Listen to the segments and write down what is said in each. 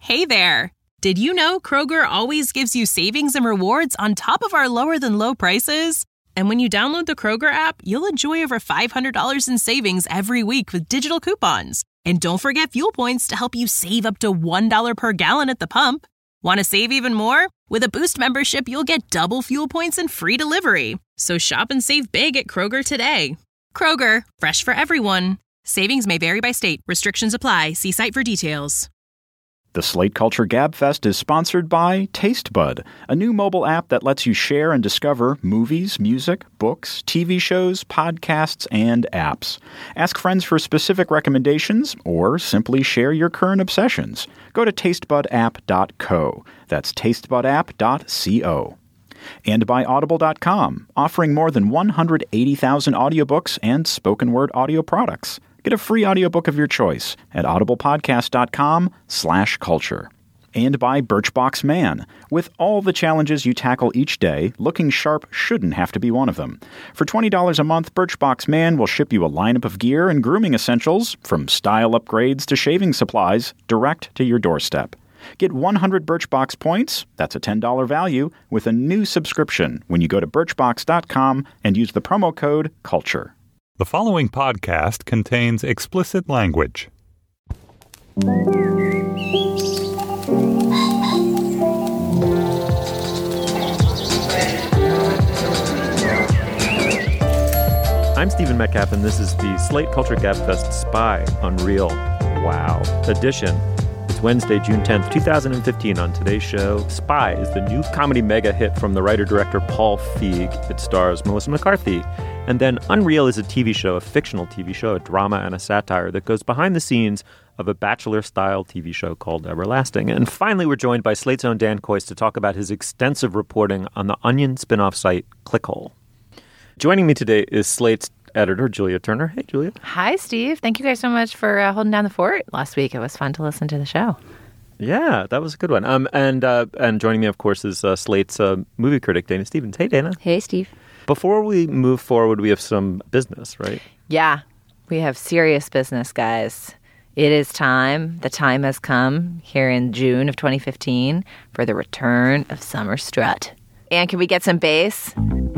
Hey there! Did you know Kroger always gives you savings and rewards on top of our lower-than-low prices? And when you download the Kroger app, you'll enjoy over $500 in savings every week with digital coupons. And don't forget fuel points to help you save up to $1 per gallon at the pump. Want to save even more? With a Boost membership, you'll get double fuel points and free delivery. So shop and save big at Kroger today. Kroger, fresh for everyone. Savings may vary by state. Restrictions apply. See site for details. The Slate Culture Gabfest is sponsored by TasteBud, a new mobile app that lets you share and discover movies, music, books, TV shows, podcasts, and apps. Ask friends for specific recommendations or simply share your current obsessions. Go to tastebudapp.co. That's tastebudapp.co. And by Audible.com, offering more than 180,000 audiobooks and spoken word audio products. Get a free audiobook of your choice at audiblepodcast.com/culture. And by Birchbox Man. With all the challenges you tackle each day, looking sharp shouldn't have to be one of them. For $20 a month, Birchbox Man will ship you a lineup of gear and grooming essentials, from style upgrades to shaving supplies, direct to your doorstep. Get 100 Birchbox points, that's a $10 value, with a new subscription when you go to Birchbox.com and use the promo code CULTURE. The following podcast contains explicit language. I'm Stephen Metcalf, and this is the Slate Culture Gabfest Spy Unreal Wow edition. It's Wednesday, June 10th, 2015. On today's show, Spy is the new comedy mega hit from the writer-director Paul Feig. It stars Melissa McCarthy. And then Unreal is a TV show, a fictional TV show, a drama and a satire that goes behind the scenes of a Bachelor-style TV show called Everlasting. And finally, we're joined by Slate's own Dan Kois to talk about his extensive reporting on the Onion spin-off site Clickhole. Joining me today is Slate's editor, Julia Turner. Hey, Julia. Hi, Steve. Thank you guys so much for holding down the fort last week. It was fun to listen to the show. Yeah, that was a good one. And joining me, of course, is Slate's movie critic, Dana Stevens. Hey, Dana. Hey, Steve. Before we move forward, we have some business, right? Yeah, we have serious business, guys. It is time. The time has come here in June of 2015 for the return of Summer Strut. And can we get some bass?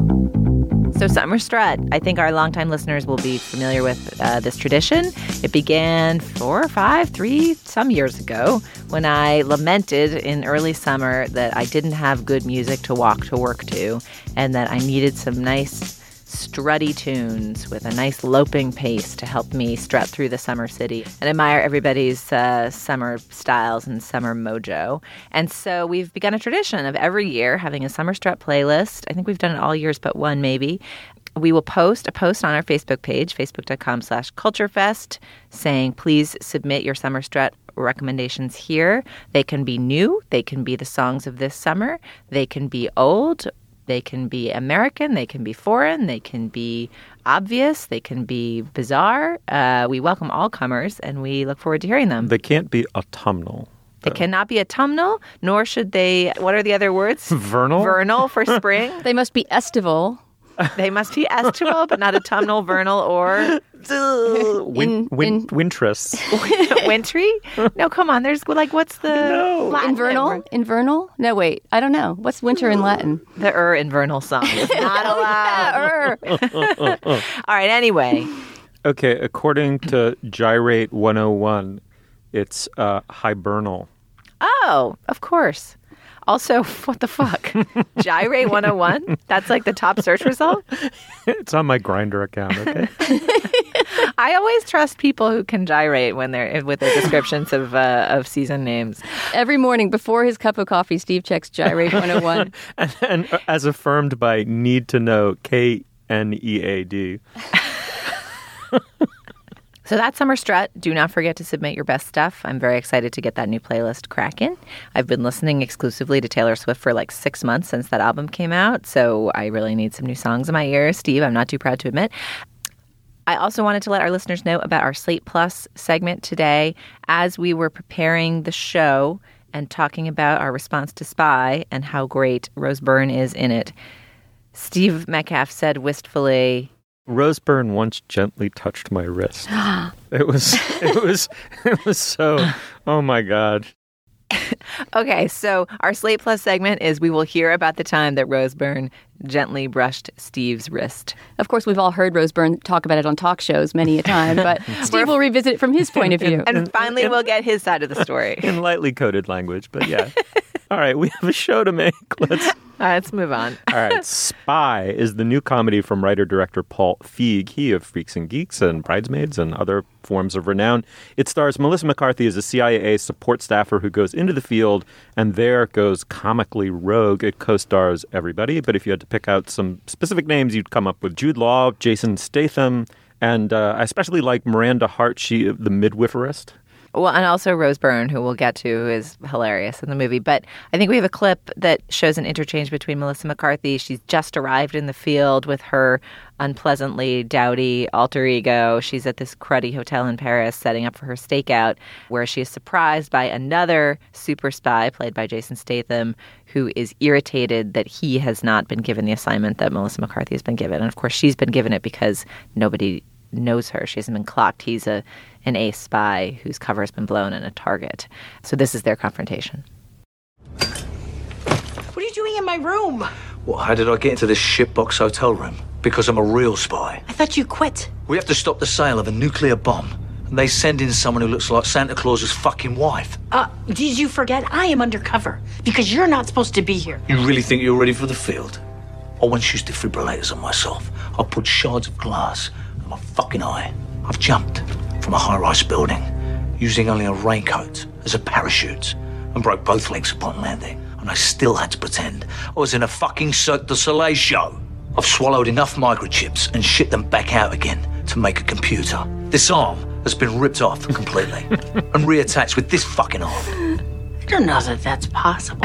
So Summer Strut, I think our longtime listeners will be familiar with this tradition. It began 3 some years ago when I lamented in early summer that I didn't have good music to walk to work to and that I needed some nice strutty tunes with a nice loping pace to help me strut through the summer city and admire everybody's summer styles and summer mojo. And so we've begun a tradition of every year having a Summer Strut playlist. I think we've done it all years but one, maybe. We will post a post on our Facebook page, facebook.com/culturefest, saying, please submit your Summer Strut recommendations here. They can be new. They can be the songs of this summer. They can be old. They can be American, they can be foreign, they can be obvious, they can be bizarre. We welcome all comers, and we look forward to hearing them. They can't be autumnal. They cannot be autumnal, nor should they, what are the other words? Vernal? Vernal for spring. They must be estival. They must be estival, but not autumnal, vernal, or wintrous. Wintry? No, come on. There's what's the Latin? Invernal? Invernal? No, wait. I don't know. What's winter in Latin? The invernal song is not allowed. All right, anyway. Okay, according to Gyrate 101, it's hibernal. Oh, of course. Also, what the fuck? Gyrate 101? That's like the top search result? It's on my Grindr account, okay? I always trust people who can gyrate when they're with their descriptions of season names. Every morning before his cup of coffee, Steve checks Gyrate 101. and as affirmed by Need to Know, KNEAD. So that's Summer Strut. Do not forget to submit your best stuff. I'm very excited to get that new playlist cracking. I've been listening exclusively to Taylor Swift for 6 months since that album came out, so I really need some new songs in my ears. Steve, I'm not too proud to admit. I also wanted to let our listeners know about our Slate Plus segment today. As we were preparing the show and talking about our response to Spy and how great Rose Byrne is in it, Steve Metcalf said wistfully, Rose Byrne once gently touched my wrist. It was so, oh my God. Okay, so our Slate Plus segment is we will hear about the time that Rose Byrne gently brushed Steve's wrist. Of course, we've all heard Rose Byrne talk about it on talk shows many a time, but Steve will revisit it from his point of view. And finally, we'll get his side of the story. In lightly coded language, but yeah. All right, we have a show to make. Let's move on. All right, Spy is the new comedy from writer-director Paul Feig, he of Freaks and Geeks and Bridesmaids and other forms of renown. It stars Melissa McCarthy as a CIA support staffer who goes into the field and there goes comically rogue. It co-stars everybody, but if you had to pick out some specific names, you'd come up with Jude Law, Jason Statham, and I especially like Miranda Hart, she the midwiferist. Well, and also Rose Byrne, who we'll get to, who is hilarious in the movie. But I think we have a clip that shows an interchange between Melissa McCarthy. She's just arrived in the field with her unpleasantly dowdy alter ego. She's at this cruddy hotel in Paris setting up for her stakeout, where she is surprised by another super spy played by Jason Statham, who is irritated that he has not been given the assignment that Melissa McCarthy has been given. And of course, she's been given it because nobody knows her. She hasn't been clocked. He's an ace spy whose cover has been blown and a target. So this is their confrontation. What are you doing in my room? Well, how did I get into this shitbox hotel room? Because I'm a real spy. I thought you quit. We have to stop the sale of a nuclear bomb. And they send in someone who looks like Santa Claus's fucking wife. Did you forget? I am undercover because you're not supposed to be here. You really think you're ready for the field? I once used defibrillators on myself. I put shards of glass in my fucking eye. I've jumped from a high-rise building using only a raincoat as a parachute and broke both legs upon landing. And I still had to pretend I was in a fucking Cirque du Soleil show. I've swallowed enough microchips and shit them back out again to make a computer. This arm has been ripped off completely and reattached with this fucking arm. I don't know that that's possible.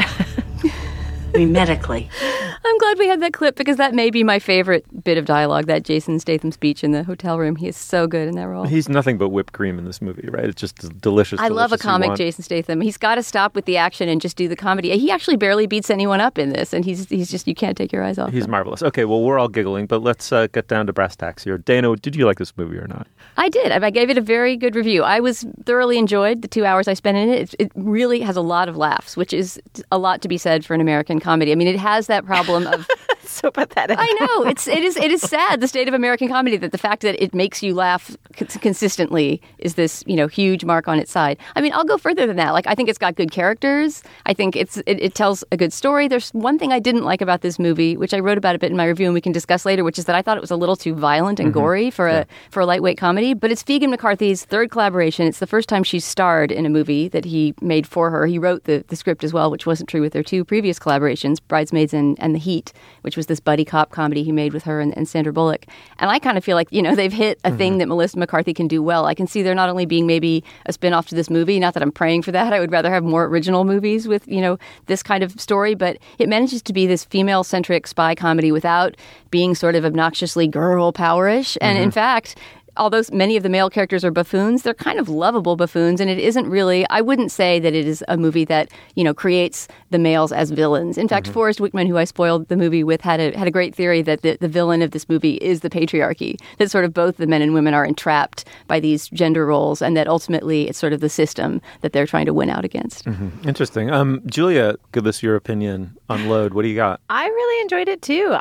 I mean, medically. I'm glad we had that clip because that may be my favorite bit of dialogue, that Jason Statham speech in the hotel room. He is so good in that role. He's nothing but whipped cream in this movie, right? It's just delicious. I love a comic Jason Statham. He's got to stop with the action and just do the comedy. He actually barely beats anyone up in this, and he's just, you can't take your eyes off him. He's marvelous. Okay, well, we're all giggling, but let's get down to brass tacks here. Dana, did you like this movie or not? I did. I gave it a very good review. I was thoroughly enjoyed the 2 hours I spent in it. It really has a lot of laughs, which is a lot to be said for an American comedy. I mean, it has that problem of so pathetic. I know. It is sad, the state of American comedy, that the fact that it makes you laugh consistently is this, huge mark on its side. I mean, I'll go further than that. Like, I think it's got good characters. I think it tells a good story. There's one thing I didn't like about this movie, which I wrote about a bit in my review and we can discuss later, which is that I thought it was a little too violent and gory for a lightweight comedy. But it's Feig and McCarthy's third collaboration. It's the first time she's starred in a movie that he made for her. He wrote the script as well, which wasn't true with their two previous collaborations, Bridesmaids and The Heat, which was this buddy cop comedy he made with her and Sandra Bullock. And I kind of feel like, they've hit a thing that Melissa McCarthy can do well. I can see there not only being maybe a spin-off to this movie, not that I'm praying for that. I would rather have more original movies with, this kind of story. But it manages to be this female-centric spy comedy without being sort of obnoxiously girl powerish. And in fact, although many of the male characters are buffoons, they're kind of lovable buffoons, and it isn't really, I wouldn't say that it is a movie that, creates the males as villains. In fact, Forrest Wickman, who I spoiled the movie with, had a great theory that the villain of this movie is the patriarchy, that sort of both the men and women are entrapped by these gender roles, and that ultimately it's sort of the system that they're trying to win out against. Interesting. Julia, give us your opinion on Load. What do you got? I really enjoyed it too.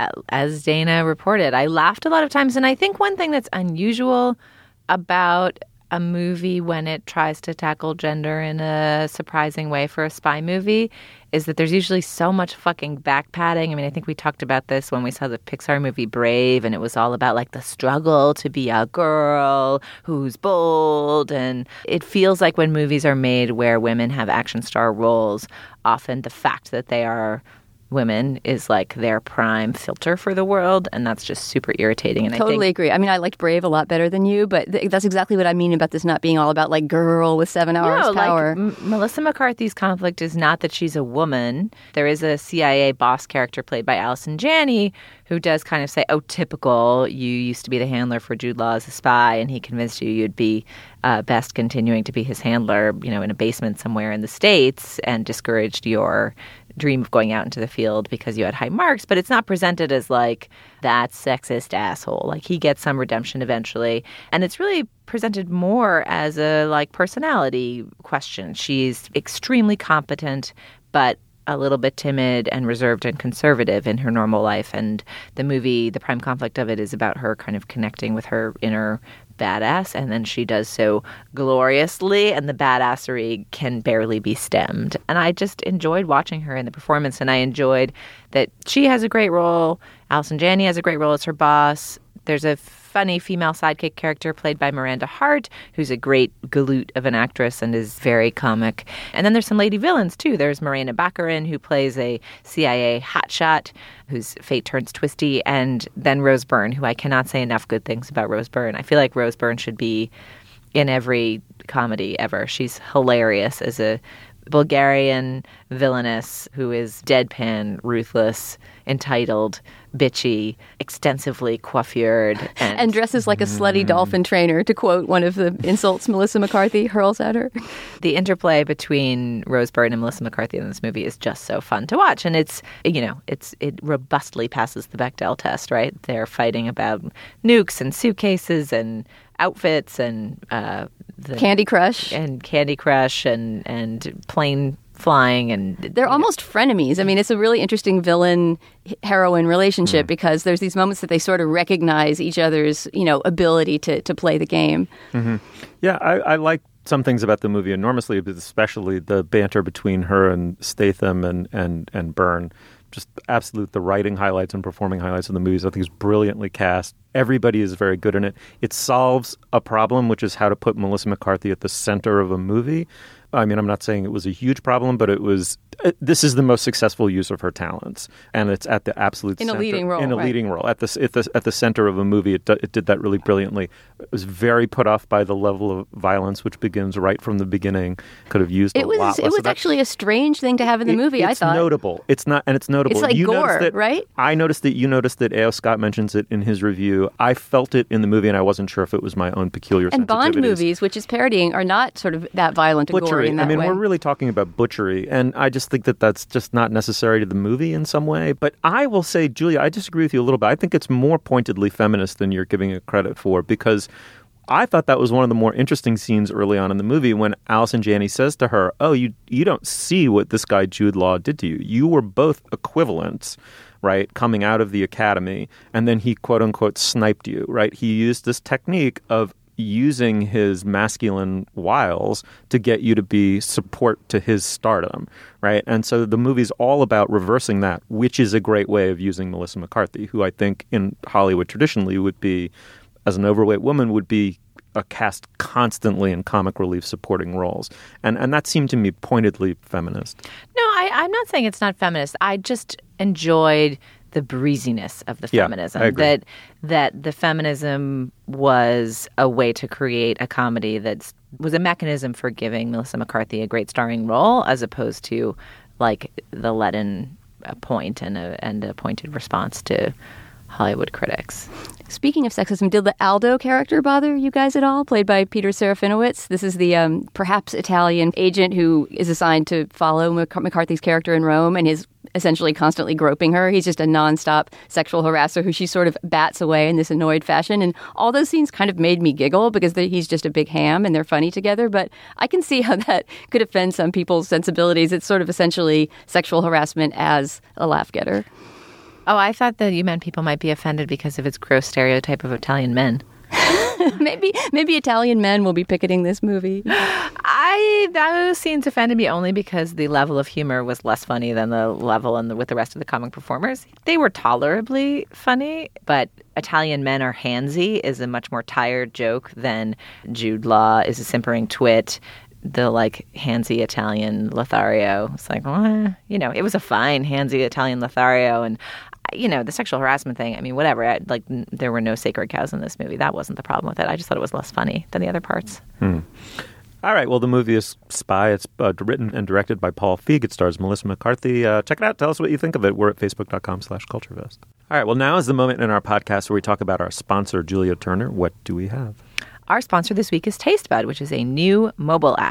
As Dana reported, I laughed a lot of times, and I think one thing that's unusual about a movie when it tries to tackle gender in a surprising way for a spy movie is that there's usually so much fucking backpatting. I mean, I think we talked about this when we saw the Pixar movie Brave, and it was all about like the struggle to be a girl who's bold. And it feels like when movies are made where women have action star roles, often the fact that they are women is like their prime filter for the world, and that's just super irritating. And totally agree. I mean, I liked Brave a lot better than you, but that's exactly what I mean about this not being all about like girl with 7 hours power. Like, Melissa McCarthy's conflict is not that she's a woman. There is a CIA boss character played by Allison Janney who does kind of say, oh, typical, you used to be the handler for Jude Law as a spy, and he convinced you'd be best continuing to be his handler, in a basement somewhere in the States, and discouraged your dream of going out into the field because you had high marks, but it's not presented as like that sexist asshole. Like he gets some redemption eventually. And it's really presented more as a like personality question. She's extremely competent, but a little bit timid and reserved and conservative in her normal life. And the movie, the prime conflict of it is about her kind of connecting with her inner badass, and then she does so gloriously, and the badassery can barely be stemmed. And I just enjoyed watching her in the performance, and I enjoyed that she has a great role. Allison Janney has a great role as her boss. There's a funny female sidekick character played by Miranda Hart, who's a great galoot of an actress and is very comic. And then there's some lady villains, too. There's Morena Baccarin, who plays a CIA hotshot whose fate turns twisty, and then Rose Byrne, who I cannot say enough good things about Rose Byrne. I feel like Rose Byrne should be in every comedy ever. She's hilarious as a Bulgarian villainess who is deadpan, ruthless, entitled, bitchy, extensively coiffured. And dresses like a slutty dolphin trainer, to quote one of the insults Melissa McCarthy hurls at her. The interplay between Rose Byrne and Melissa McCarthy in this movie is just so fun to watch. And it robustly passes the Bechdel test, right? They're fighting about nukes and suitcases and outfits and Candy Crush and plane flying, and they're almost frenemies. I mean, it's a really interesting villain-heroine relationship because there's these moments that they sort of recognize each other's, ability to play the game. Mm-hmm. Yeah, I like some things about the movie enormously, but especially the banter between her and Statham and Byrne. Just the writing highlights and performing highlights of the movies, I think, is brilliantly cast. Everybody is very good in it. It solves a problem, which is how to put Melissa McCarthy at the center of a movie. I mean, I'm not saying it was a huge problem, but this is the most successful use of her talents, and it's at the absolute center. In a leading role, at the center of a movie. It did that really brilliantly. It was very put off by the level of violence, which begins right from the beginning. Could have used a lot less. It was actually a strange thing to have in the movie. I thought it's notable. It's notable. It's like gore, right? I noticed that. You noticed that A.O. Scott mentions it in his review. I felt it in the movie, and I wasn't sure if it was my own peculiar sensitivities. And Bond movies, which is parodying, are not sort of that violent and gory in that way. We're really talking about butchery, and I just think that that's just not necessary to the movie in some way. But I will say, Julia, I disagree with you a little bit. I think it's more pointedly feminist than you're giving it credit for, because I thought that was one of the more interesting scenes early on in the movie when Allison Janney says to her, oh, you don't see what this guy Jude Law did to you. You were both equivalents, right, coming out of the academy, and then he, quote unquote, sniped you, right? He used this technique of using his masculine wiles to get you to be support to his stardom, right? And so the movie's all about reversing that, which is a great way of using Melissa McCarthy, who I think in Hollywood traditionally would be, as an overweight woman, would be cast constantly in comic relief supporting roles. And that seemed to me pointedly feminist. No, I'm not saying it's not feminist. I just enjoyed the breeziness of the feminism. I agree. That the feminism was a way to create a comedy that was a mechanism for giving Melissa McCarthy a great starring role, as opposed to like the let-in point and a pointed response to Hollywood critics. Speaking of sexism, did the Aldo character bother you guys at all? Played by Peter Serafinowicz. This is the perhaps Italian agent who is assigned to follow McCarthy's character in Rome and is essentially constantly groping her. He's just a nonstop sexual harasser who she sort of bats away in this annoyed fashion. And all those scenes kind of made me giggle because he's just a big ham and they're funny together. But I can see how that could offend some people's sensibilities. It's sort of essentially sexual harassment as a laugh getter. Oh, I thought that you meant people might be offended because of its gross stereotype of Italian men. Maybe Italian men will be picketing this movie. Those scenes offended me only because the level of humor was less funny than the level with the rest of the comic performers. They were tolerably funny, but Italian men are handsy is a much more tired joke than Jude Law is a simpering twit. The handsy Italian Lothario. It's like, well, it was a fine handsy Italian Lothario, and the sexual harassment thing, I mean, whatever. There were no sacred cows in this movie. That wasn't the problem with it. I just thought it was less funny than the other parts. All right. Well, the movie is Spy. It's written and directed by Paul Feig. It stars Melissa McCarthy. Check it out. Tell us what you think of it. We're at facebook.com/culturefest. All right. Well, now is the moment in our podcast where we talk about our sponsor, Julia Turner. What do we have? Our sponsor this week is TasteBud, which is a new mobile app.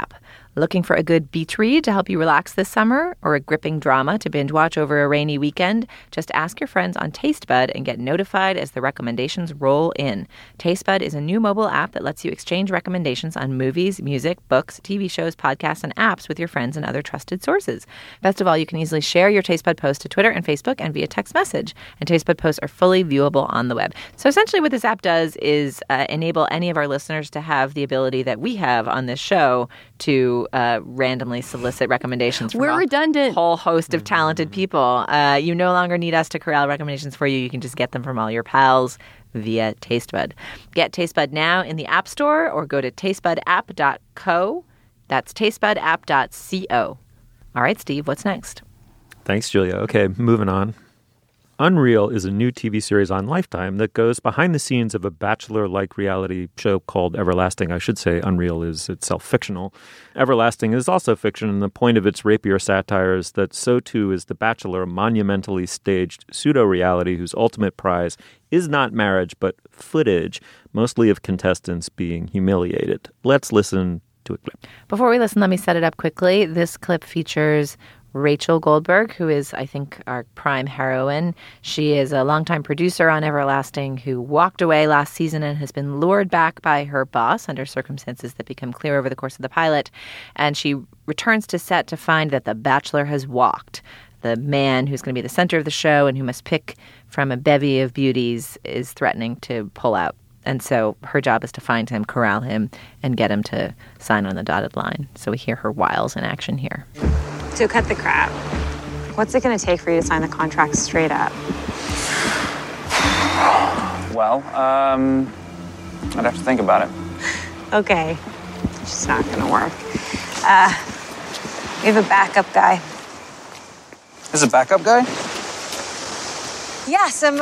Looking for a good beach read to help you relax this summer or a gripping drama to binge watch over a rainy weekend? Just ask your friends on TasteBud and get notified as the recommendations roll in. TasteBud is a new mobile app that lets you exchange recommendations on movies, music, books, TV shows, podcasts, and apps with your friends and other trusted sources. Best of all, you can easily share your TasteBud post to Twitter and Facebook and via text message. And TasteBud posts are fully viewable on the web. So essentially what this app does is enable any of our listeners to have the ability that we have on this show to randomly solicit recommendations from redundant. A whole host of talented people. You no longer need us to corral recommendations for you. You can just get them from all your pals via TasteBud. Get TasteBud now in the App Store or go to tastebudapp.co. That's tastebudapp.co. All right, Steve, what's next? Thanks, Julia. Okay, moving on. Unreal is a new TV series on Lifetime that goes behind the scenes of a Bachelor-like reality show called Everlasting. I should say Unreal is itself fictional. Everlasting is also fiction, and the point of its rapier satire is that so too is The Bachelor, a monumentally staged pseudo-reality whose ultimate prize is not marriage, but footage, mostly of contestants being humiliated. Let's listen to a clip. Before we listen, let me set it up quickly. This clip features Rachel Goldberg, who is, I think, our prime heroine. She is a longtime producer on Everlasting who walked away last season and has been lured back by her boss under circumstances that become clear over the course of the pilot. And she returns to set to find that the Bachelor has walked. The man who's going to be the center of the show and who must pick from a bevy of beauties is threatening to pull out. And so her job is to find him, corral him, and get him to sign on the dotted line. So we hear her wiles in action here. So cut the crap. What's it going to take for you to sign the contract straight up? Well, I'd have to think about it. Okay. It's just not going to work. We have a backup guy. There's a backup guy? Yeah, some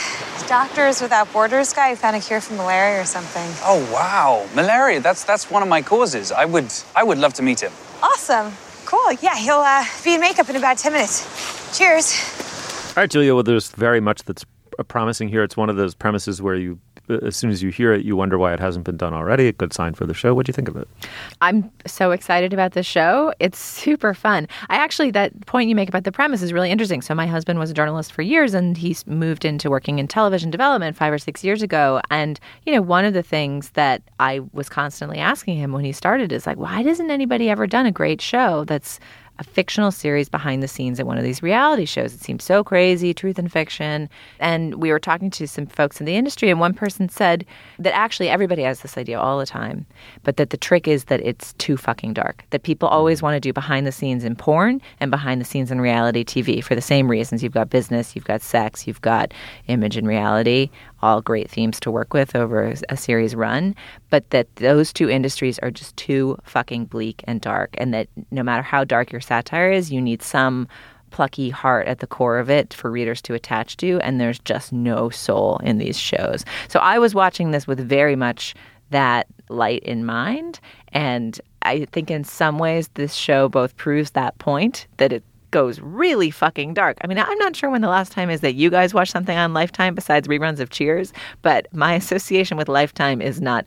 Doctors Without Borders guy who found a cure for malaria or something. Oh, wow. Malaria, that's one of my causes. I would love to meet him. Awesome. Cool. Yeah, he'll be in makeup in about 10 minutes. Cheers. All right, Julia, well, there's very much that's promising here. It's one of those premises where you, as soon as you hear it, you wonder why it hasn't been done already. A good sign for the show. What do you think of it? I'm so excited about this show. It's super fun. That point you make about the premise is really interesting. So my husband was a journalist for years, and he's moved into working in television development 5 or 6 years ago. And, one of the things that I was constantly asking him when he started is like, why hasn't anybody ever done a great show that's a fictional series behind the scenes at one of these reality shows? It seems so crazy, truth and fiction. And we were talking to some folks in the industry, and one person said that actually everybody has this idea all the time, but that the trick is that it's too fucking dark, that people always want to do behind the scenes in porn and behind the scenes in reality TV for the same reasons. You've got business, you've got sex, you've got image and reality, all great themes to work with over a series run, but that those two industries are just too fucking bleak and dark, and that no matter how dark your satire is, you need some plucky heart at the core of it for readers to attach to, and there's just no soul in these shows. So I was watching this with very much that light in mind, and I think in some ways this show both proves that point, that it goes really fucking dark. I mean, I'm not sure when the last time is that you guys watched something on Lifetime besides reruns of Cheers, but my association with Lifetime is not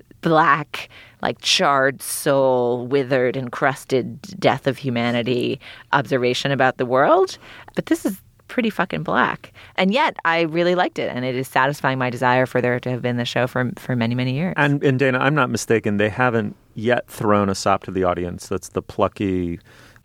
black, like charred soul, withered, encrusted death of humanity observation about the world. But this is pretty fucking black. And yet I really liked it, and it is satisfying my desire for there to have been the show for many, many years. And Dana, I'm not mistaken, they haven't yet thrown a sop to the audience that's the plucky,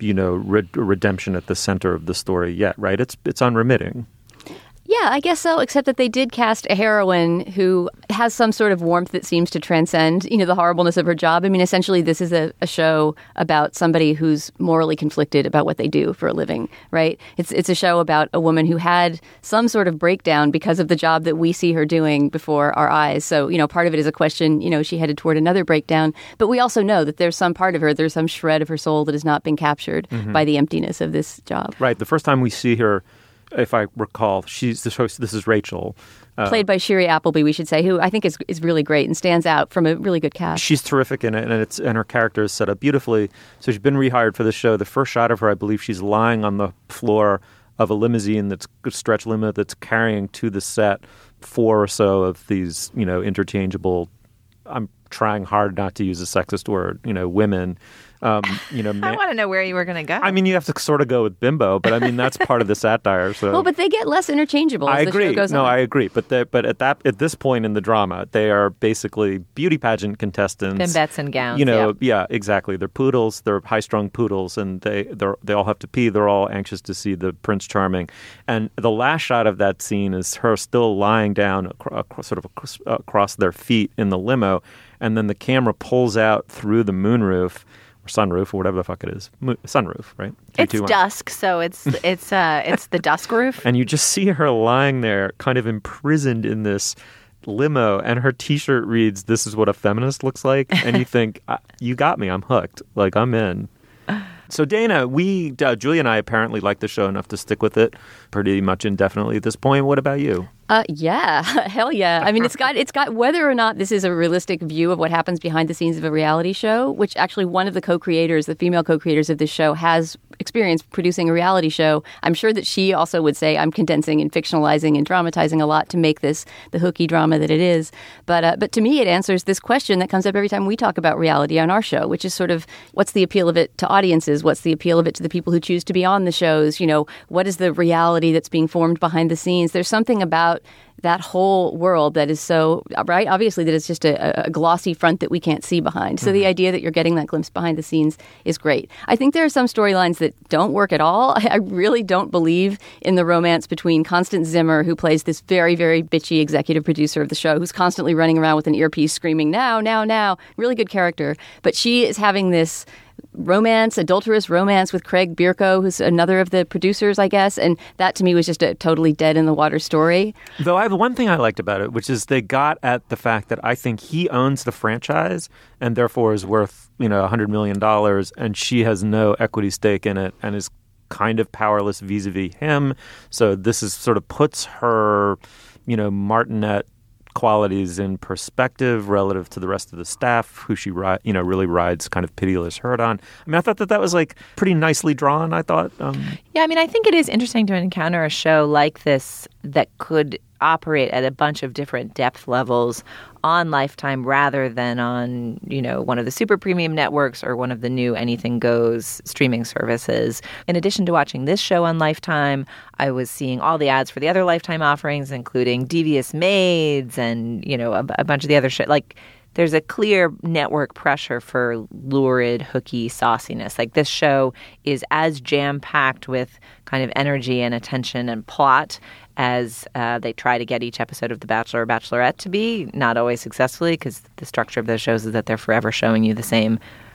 redemption at the center of the story yet, right? It's unremitting. Yeah, I guess so, except that they did cast a heroine who has some sort of warmth that seems to transcend, the horribleness of her job. I mean, essentially, this is a show about somebody who's morally conflicted about what they do for a living, right? It's a show about a woman who had some sort of breakdown because of the job that we see her doing before our eyes. So, part of it is a question, she headed toward another breakdown. But we also know that there's some part of her, there's some shred of her soul that has not been captured by the emptiness of this job. Right. The first time we see her, if I recall, this is Rachel. Played by Shiri Appleby, we should say, who I think is really great and stands out from a really good cast. She's terrific in it, and her character is set up beautifully. So she's been rehired for the show. The first shot of her, I believe she's lying on the floor of a limousine, that's a stretch limo that's carrying to the set 4 or so of these, interchangeable, I'm trying hard not to use a sexist word, women You know, I want to know where you were going to go. I mean, you have to sort of go with bimbo, but I mean that's part of the satire. So well, but they get less interchangeable as the show goes on. No, I agree. But at this point in the drama, they are basically beauty pageant contestants. Bimbettes and gowns. You know, yeah, exactly. They're poodles. They're high-strung poodles, and they all have to pee. They're all anxious to see the Prince Charming. And the last shot of that scene is her still lying down across their feet in the limo, and then the camera pulls out through the moonroof. Or sunroof, or whatever the fuck it is. Sunroof, right? 3, it's 2, 1. dusk, so it's the dusk roof. And you just see her lying there, kind of imprisoned in this limo, and her T-shirt reads, "This is what a feminist looks like." And you think, you got me. I'm hooked. Like, I'm in. So Dana, Julia and I apparently like the show enough to stick with it pretty much indefinitely at this point. What about you? Yeah, hell yeah. I mean, it's got whether or not this is a realistic view of what happens behind the scenes of a reality show, which actually one of the co-creators, the female co-creators of this show, has experience producing a reality show. I'm sure that she also would say I'm condensing and fictionalizing and dramatizing a lot to make this the hooky drama that it is. But to me, it answers this question that comes up every time we talk about reality on our show, which is sort of what's the appeal of it to audiences? What's the appeal of it to the people who choose to be on the shows? You know, what is the reality that's being formed behind the scenes? There's something about that whole world that is so, right? Obviously that it's just a glossy front that we can't see behind. So the idea that you're getting that glimpse behind the scenes is great. I think there are some storylines that don't work at all. I really don't believe in the romance between Constance Zimmer, who plays this very, very bitchy executive producer of the show, who's constantly running around with an earpiece screaming, now, now, now. Really good character. But she is having this adulterous romance with Craig Bierko, who's another of the producers, I guess. And that to me was just a totally dead in the water story. Though I have one thing I liked about it, which is they got at the fact that I think he owns the franchise and therefore is worth, $100 million, and she has no equity stake in it and is kind of powerless vis-a-vis him. So this is sort of puts her, martinet qualities in perspective relative to the rest of the staff, who she really rides kind of pitiless herd on. I mean, I thought that was like pretty nicely drawn. I thought. Yeah, I mean, I think it is interesting to encounter a show like this that could operate at a bunch of different depth levels on Lifetime rather than on, one of the super premium networks or one of the new Anything Goes streaming services. In addition to watching this show on Lifetime, I was seeing all the ads for the other Lifetime offerings, including Devious Maids and, a bunch of the other shit. Like, there's a clear network pressure for lurid, hooky sauciness. Like, this show is as jam-packed with kind of energy and attention and plot as they try to get each episode of The Bachelor or Bachelorette to be, not always successfully, because the structure of those shows is that they're forever showing you the same,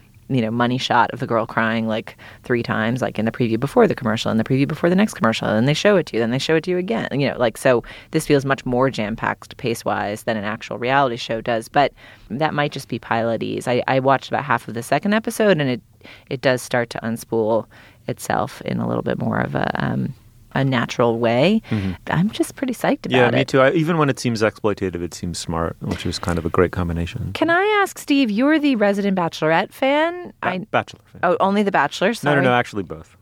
money shot of the girl crying like 3 times, like in the preview before the commercial and the preview before the next commercial, and they show it to you, then they show it to you again. So this feels much more jam-packed pace-wise than an actual reality show does, but that might just be pilotese. I watched about half of the second episode, and it does start to unspool itself in a little bit more of a natural way. Mm-hmm. I'm just pretty psyched about it. Yeah, me too. Even when it seems exploitative, it seems smart, which is kind of a great combination. Can I ask, Steve, you're the resident Bachelorette fan? Bachelor fan. Oh, only the Bachelor? Sorry. No, actually both.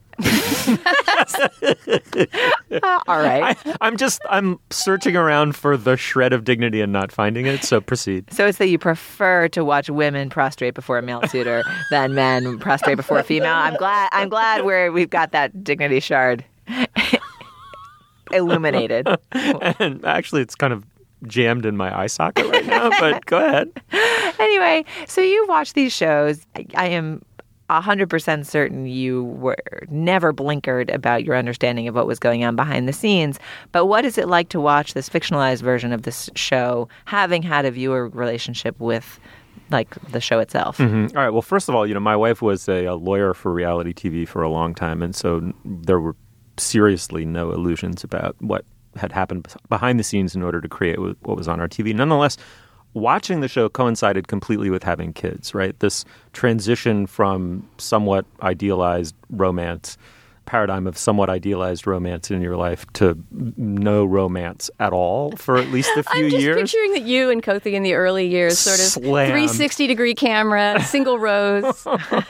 All right. I'm searching around for the shred of dignity and not finding it, so proceed. So it's that you prefer to watch women prostrate before a male suitor than men prostrate before a female. I'm glad we've got that dignity shard illuminated. And actually, it's kind of jammed in my eye socket right now, but go ahead. Anyway, so you watch these shows. I am 100% certain you were never blinkered about your understanding of what was going on behind the scenes. But what is it like to watch this fictionalized version of this show, having had a viewer relationship with the show itself? Mm-hmm. All right. Well, first of all, my wife was a lawyer for reality TV for a long time, and so there were seriously no illusions about what had happened behind the scenes in order to create what was on our TV. Nonetheless, watching the show coincided completely with having kids, right? This transition from somewhat idealized romance, paradigm of somewhat idealized romance in your life to no romance at all for at least a few years. I'm just picturing that you and Kothi in the early years, sort of 360-degree camera, single rose.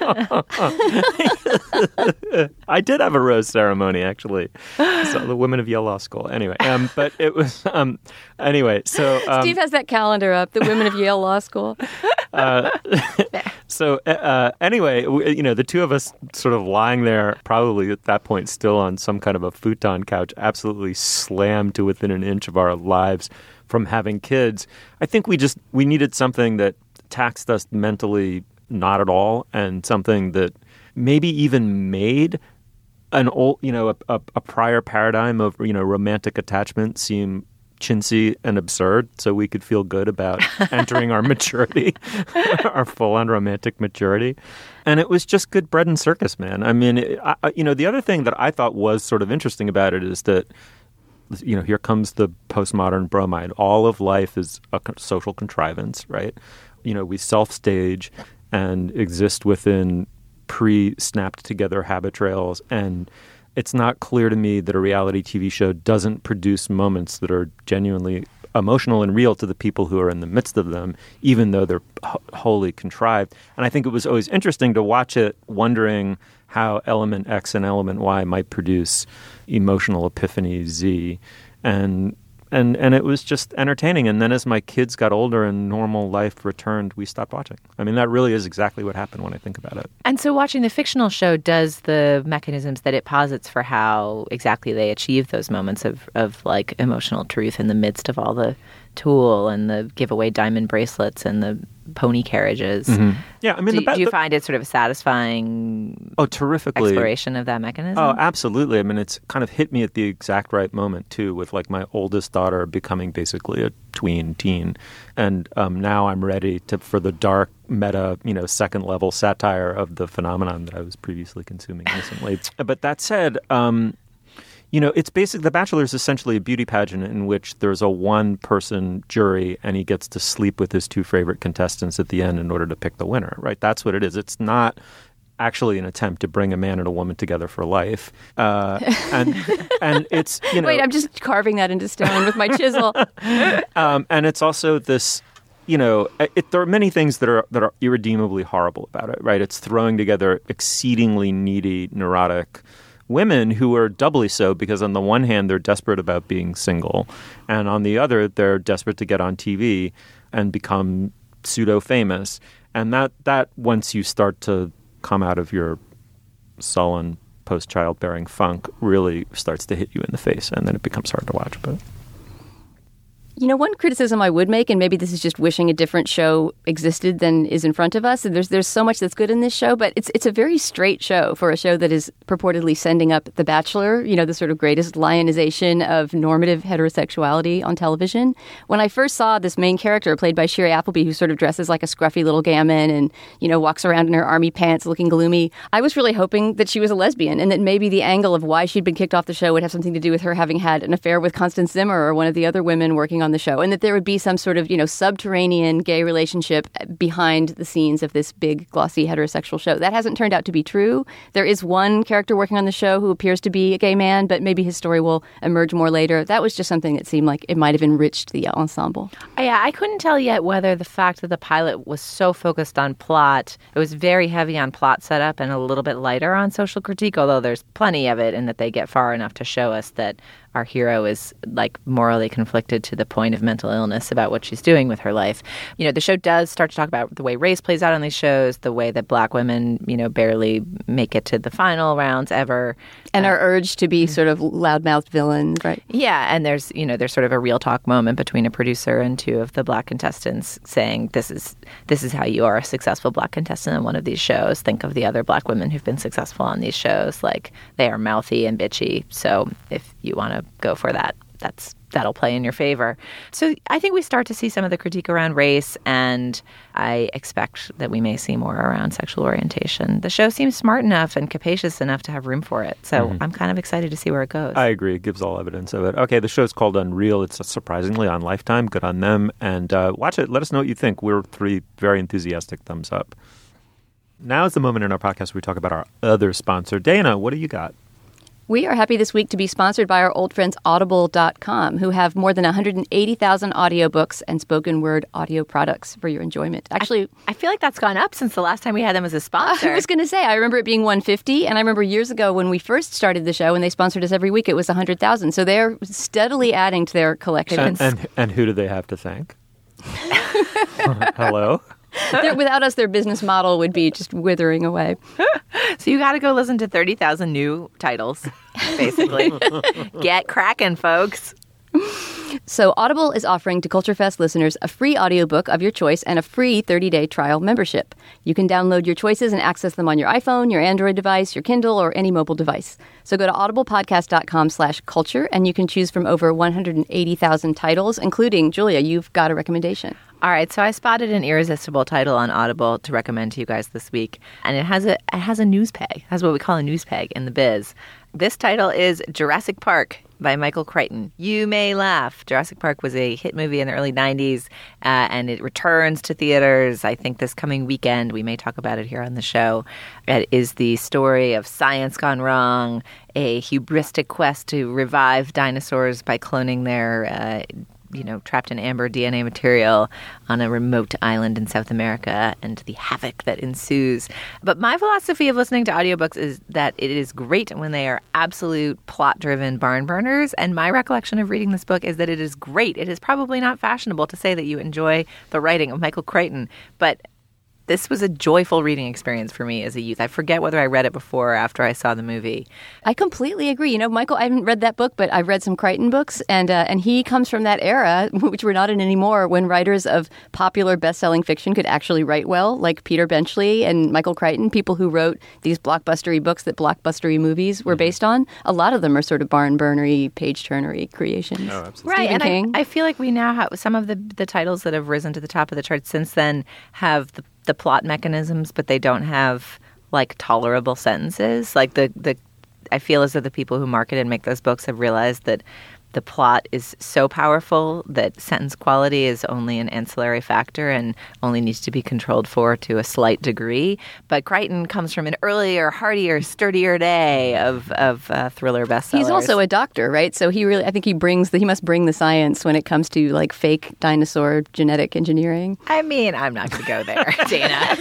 I did have a rose ceremony, actually. So the Women of Yale Law School. Anyway, but it was anyway. So Steve has that calendar up, the Women of Yale Law School. So anyway, the two of us sort of lying there, probably at that point still on some kind of a futon couch, absolutely slammed to within an inch of our lives from having kids. I think we needed something that taxed us mentally not at all, and something that maybe even made an old, a prior paradigm of, romantic attachment seem chintzy and absurd, so we could feel good about entering our maturity, our full-on romantic maturity. And it was just good bread and circus, man. I mean, the other thing that I thought was sort of interesting about it is that, here comes the postmodern bromide. All of life is a social contrivance, right? We self-stage and exist within pre-snapped together habit trails, and it's not clear to me that a reality TV show doesn't produce moments that are genuinely emotional and real to the people who are in the midst of them, even though they're wholly contrived. And I think it was always interesting to watch it, wondering how element X and element Y might produce emotional epiphany Z. And it was just entertaining. And then as my kids got older and normal life returned, we stopped watching. I mean, that really is exactly what happened when I think about it. And so watching the fictional show does the mechanisms that it posits for how exactly they achieve those moments of like emotional truth in the midst of all the Tool and the giveaway diamond bracelets and the pony carriages. Mm-hmm. Yeah, I mean, do you find it sort of a satisfying terrifically exploration of that mechanism? Oh, absolutely. I mean, it's kind of hit me at the exact right moment, too, with like my oldest daughter becoming basically a teen. And now I'm ready for the dark meta, second level satire of the phenomenon that I was previously consuming innocently. But that said, it's basically, The Bachelor is essentially a beauty pageant in which there's a one-person jury and he gets to sleep with his two favorite contestants at the end in order to pick the winner, right? That's what it is. It's not actually an attempt to bring a man and a woman together for life. And it's, Wait, I'm just carving that into stone with my chisel. And it's also this... there are many things that are irredeemably horrible about it, right? It's throwing together exceedingly needy, neurotic women who are doubly so because on the one hand, they're desperate about being single. And on the other, they're desperate to get on TV and become pseudo-famous. And that once you start to come out of your sullen post-childbearing funk, really starts to hit you in the face. And then it becomes hard to watch. But one criticism I would make, and maybe this is just wishing a different show existed than is in front of us, and there's so much that's good in this show, but it's a very straight show for a show that is purportedly sending up The Bachelor, the sort of greatest lionization of normative heterosexuality on television. When I first saw this main character played by Shiri Appleby, who sort of dresses like a scruffy little gammon and, walks around in her army pants looking gloomy, I was really hoping that she was a lesbian and that maybe the angle of why she'd been kicked off the show would have something to do with her having had an affair with Constance Zimmer or one of the other women working on the show, and that there would be some sort of, subterranean gay relationship behind the scenes of this big, glossy, heterosexual show. That hasn't turned out to be true. There is one character working on the show who appears to be a gay man, but maybe his story will emerge more later. That was just something that seemed like it might have enriched the ensemble. Yeah, I couldn't tell yet whether the fact that the pilot was so focused on plot, it was very heavy on plot setup and a little bit lighter on social critique, although there's plenty of it in that they get far enough to show us that our hero is like morally conflicted to the point of mental illness about what she's doing with her life. The show does start to talk about the way race plays out on these shows, the way that black women, barely make it to the final rounds ever. And are urged to be sort of loudmouthed villains, right? Yeah, and there's sort of a real talk moment between a producer and two of the black contestants saying, this is how you are a successful black contestant in one of these shows. Think of the other black women who've been successful on these shows. Like, they are mouthy and bitchy. So if you want to go for that, that'll play in your favor. So I think we start to see some of the critique around race, and I expect that we may see more around sexual orientation. The show seems smart enough and capacious enough to have room for it. So I'm kind of excited to see where it goes. I agree. It gives all evidence of it. Okay, the show's called Unreal. It's surprisingly on Lifetime. Good on them. And watch it. Let us know what you think. We're 3 very enthusiastic thumbs up. Now is the moment in our podcast where we talk about our other sponsor. Dana, what do you got? We are happy this week to be sponsored by our old friends Audible.com, who have more than 180,000 audiobooks and spoken word audio products for your enjoyment. Actually, I feel like that's gone up since the last time we had them as a sponsor. I was going to say, I remember it being 150, and I remember years ago when we first started the show and they sponsored us every week, it was 100,000. So they're steadily adding to their collection. And who do they have to thank? Hello? Without us, their business model would be just withering away. So you got to go listen to 30,000 new titles, basically. Get cracking, folks. So Audible is offering to Culture Fest listeners a free audiobook of your choice and a free 30-day trial membership. You can download your choices and access them on your iPhone, your Android device, your Kindle, or any mobile device. So go to audiblepodcast.com/culture, and you can choose from over 180,000 titles, including, Julia, you've got a recommendation. All right, so I spotted an irresistible title on Audible to recommend to you guys this week, and it has a news peg. It has what we call a news peg in the biz. This title is Jurassic Park by Michael Crichton. You may laugh. Jurassic Park was a hit movie in the early 90s, and it returns to theaters, I think, this coming weekend. We may talk about it here on the show. It is the story of science gone wrong, a hubristic quest to revive dinosaurs by cloning their trapped in amber DNA material on a remote island in South America, and the havoc that ensues. But my philosophy of listening to audiobooks is that it is great when they are absolute plot-driven barn burners, and my recollection of reading this book is that it is great. It is probably not fashionable to say that you enjoy the writing of Michael Crichton, but this was a joyful reading experience for me as a youth. I forget whether I read it before or after I saw the movie. I completely agree. You know, Michael, I haven't read that book, but I've read some Crichton books, and he comes from that era, which we're not in anymore, when writers of popular best-selling fiction could actually write well, like Peter Benchley and Michael Crichton, people who wrote these blockbustery books that blockbustery movies were based on. A lot of them are sort of barn-burnery, page-turnery creations. Oh, absolutely. Right, Stephen King. I feel like we now have some of the titles that have risen to the top of the charts since then have the plot mechanisms, but they don't have like tolerable sentences. Like I feel as though the people who market and make those books have realized that the plot is so powerful that sentence quality is only an ancillary factor and only needs to be controlled for to a slight degree. But Crichton comes from an earlier, hardier, sturdier day of thriller bestsellers. He's also a doctor, right? So I think he must bring the science when it comes to like fake dinosaur genetic engineering. I mean, I'm not going to go there, Dana.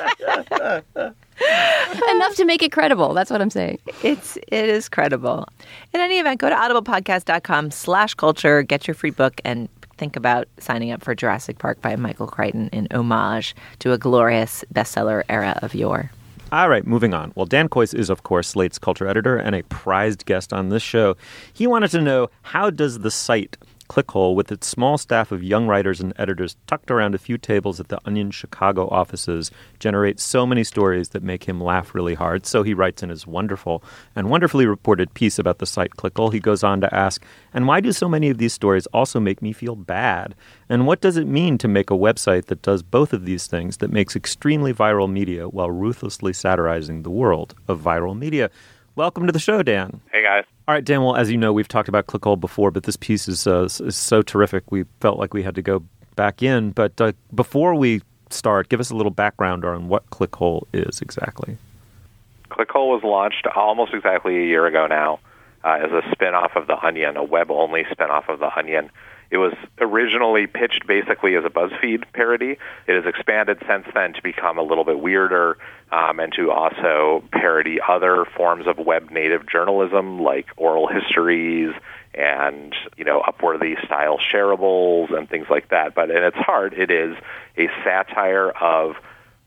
Enough to make it credible. That's what I'm saying. It is credible. In any event, go to audiblepodcast.com/culture, get your free book, and think about signing up for Jurassic Park by Michael Crichton in homage to a glorious bestseller era of yore. All right, moving on. Well, Dan Kois is, of course, Slate's culture editor and a prized guest on this show. He wanted to know, how does the site Clickhole, with its small staff of young writers and editors tucked around a few tables at the Onion Chicago offices, generate so many stories that make him laugh really hard? So he writes in his wonderful and wonderfully reported piece about the site Clickhole. He goes on to ask, and why do so many of these stories also make me feel bad? And what does it mean to make a website that does both of these things, that makes extremely viral media while ruthlessly satirizing the world of viral media? Welcome to the show, Dan. Hey, guys. All right, Dan, well, as you know, we've talked about Clickhole before, but this piece is so terrific, we felt like we had to go back in. But before we start, give us a little background on what Clickhole is exactly. Clickhole was launched almost exactly a year ago now as a spin-off of The Onion, a web-only spin-off of The Onion. It was originally pitched basically as a BuzzFeed parody. It has expanded since then to become a little bit weirder and to also parody other forms of web-native journalism like oral histories and, Upworthy-style shareables and things like that. But in its heart, it is a satire of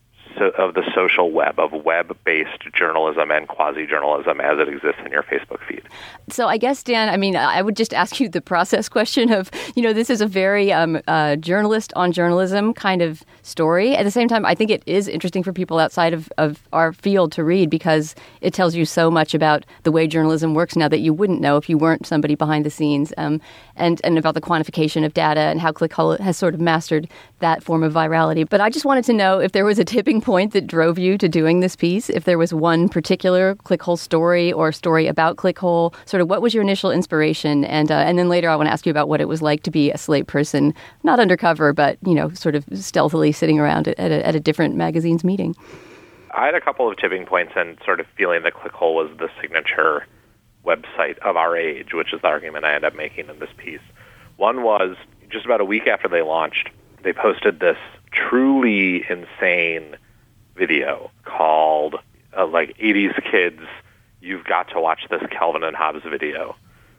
the social web, of web-based journalism and quasi-journalism as it exists in your Facebook feed. So I guess, Dan, I would just ask you the process question of, this is a very journalist on journalism kind of story. At the same time, I think it is interesting for people outside of our field to read because it tells you so much about the way journalism works now that you wouldn't know if you weren't somebody behind the scenes, and about the quantification of data and how Clickhole has sort of mastered that form of virality. But I just wanted to know if there was a tipping point that drove you to doing this piece, if there was one particular Clickhole story or story about Clickhole, sort of what was your initial inspiration? And then later I want to ask you about what it was like to be a Slate person, not undercover, but, sort of stealthily sitting around at a different magazine's meeting. I had a couple of tipping points and sort of feeling that Clickhole was the signature website of our age, which is the argument I ended up making in this piece. One was just about a week after they launched, they posted this truly insane video called 80s Kids, You've Got to Watch This Calvin and Hobbes video.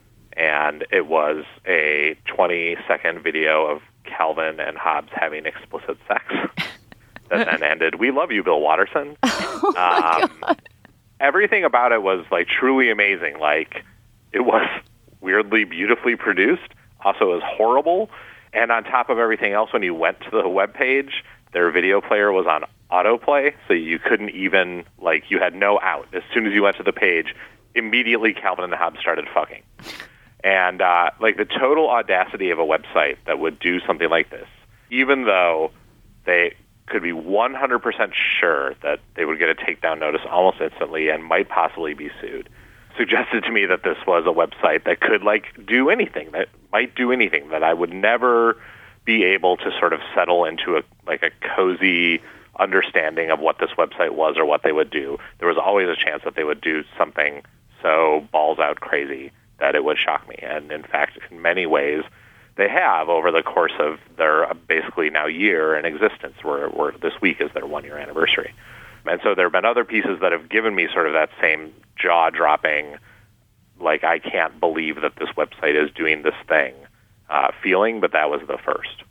And it was a 20-second video of Calvin and Hobbes having explicit sex. that then ended, "We love you, Bill Watterson." Oh my God. Everything about it was like truly amazing. Like, it was weirdly beautifully produced. Also, it was horrible. And on top of everything else, when you went to the webpage, their video player was on autoplay, so you couldn't even, like, you had no out. As soon as you went to the page, immediately Calvin and Hobbes started fucking. And, like, the total audacity of a website that would do something like this, even though they could be 100% sure that they would get a takedown notice almost instantly and might possibly be sued, suggested to me that this was a website that could, like, do anything, that might do anything, that I would never be able to sort of settle into a cozy understanding of what this website was or what they would do. There was always a chance that they would do something so balls out crazy that it would shock me. And in fact, in many ways, they have over the course of their basically now year in existence, where this week is their 1-year anniversary. And so there have been other pieces that have given me sort of that same jaw-dropping, like, I can't believe that this website is doing this thing feeling, but that was the first.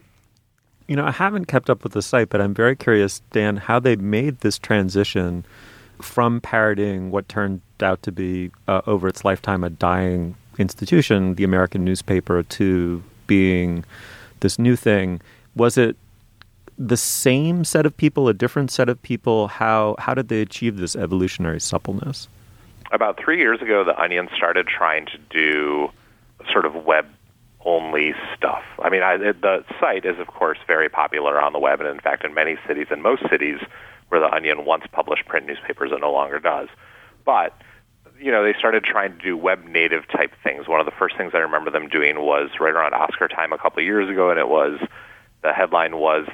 You know, I haven't kept up with the site, but I'm very curious, Dan, how they made this transition from parodying what turned out to be, over its lifetime, a dying institution, the American newspaper, to being this new thing. Was it the same set of people, a different set of people? How did they achieve this evolutionary suppleness? About 3 years ago, The Onion started trying to do sort of web-only stuff. I mean, the site is, of course, very popular on the web, and in fact, in many cities, in most cities where The Onion once published print newspapers, it no longer does. But you know, they started trying to do web-native type things. One of the first things I remember them doing was right around Oscar time a couple of years ago, and the headline was,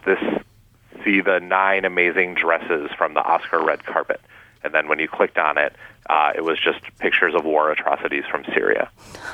"See the 9 amazing dresses from the Oscar red carpet." And then when you clicked on it, it was just pictures of war atrocities from Syria.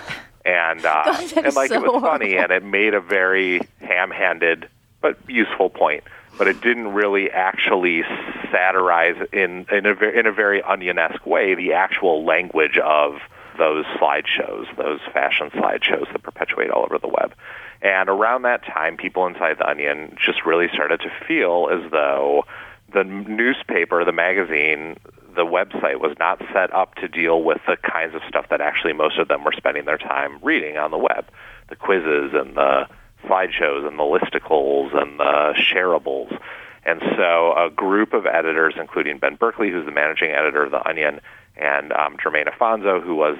And, and like, it was funny, and it made a very ham-handed but useful point. But it didn't really actually satirize in a very Onion-esque way the actual language of those slideshows, those fashion slideshows that perpetuate all over the web. And around that time, people inside The Onion just really started to feel as though the newspaper, the magazine, the website was not set up to deal with the kinds of stuff that actually most of them were spending their time reading on the web. The quizzes and the slideshows and the listicles and the shareables. And so a group of editors, including Ben Berkeley, who's the managing editor of The Onion, and Jermaine Afonso, who was